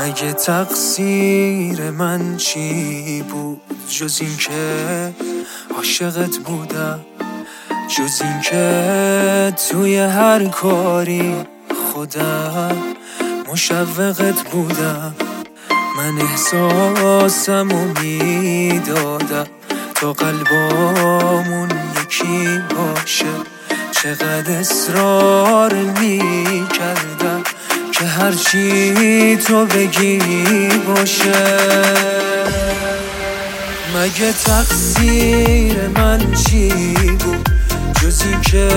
مگه تقصیر من چی بود جز این که عاشقت بودم، جز این که توی هر کاری خودم مشوقت بودم. من احساسمو میدادم تا قلبامون یکی باشه، چقدر اصرار میکردم که هرچی تو بگی باشه. مگه تقصیر من چی بود جز این که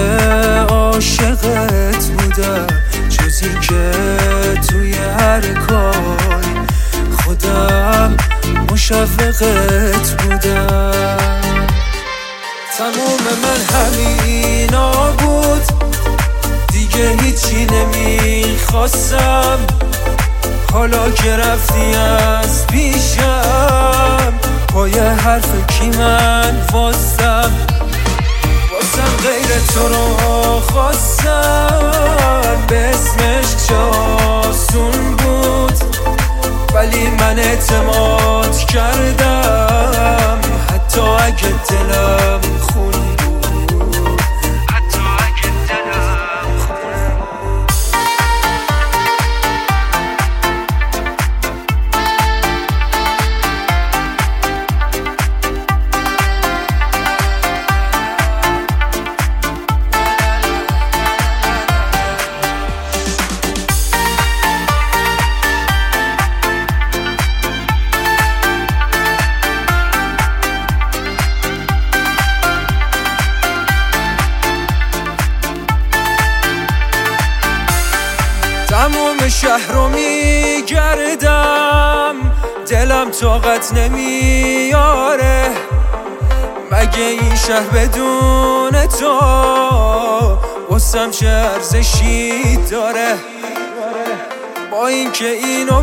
عاشقت بودم، جز این که توی هر کاری خودم مشوقت بودم. تموم من همینا بود، دیگه هیچی نمیخواستم. حالا که رفتی از پیشم، پای حرف کی من واسم غیر تو رو خواستم. به اسمش چه آسون بود، ولی من اعتماد کردم حتی اگه دلم خون بود، حتی اگه دلم خون بود. تمام شهر رو میگردم، دلم طاقت نمیاره. مگه این شهر بدون تو واسم چه ارزشی داره؟ با اینکه اینو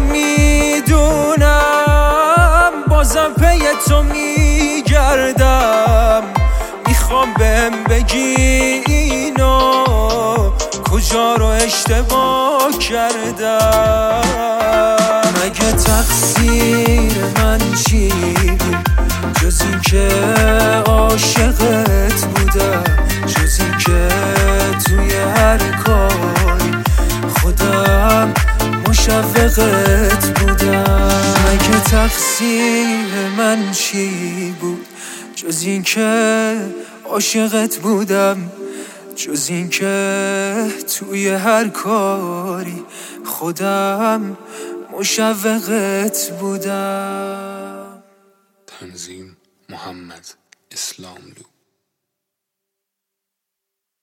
میدونم بازم پی تو میگردم. میخوام بهم بگی اینو کجا رو اشتباه کردم. مگه تقصیر من چی بود جز این که عاشقت بودم، جز این که توی هر کاری خودم مشوقت بودم. مگه تقصیر من چی بود جز این که عاشقت بودم، جز این که توی هر کاری خودم مشوقت بودم. تنظیم محمد اسلاملو.